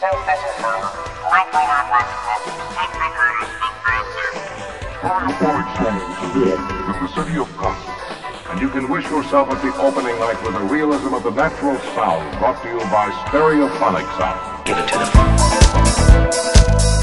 Since this is likely not one that tape recorders think for itself. Parabolic Sound is the city of concerts, and you can wish yourself at the opening night with the realism of the natural sound brought to you by Stereophonic Sound. Give it to them.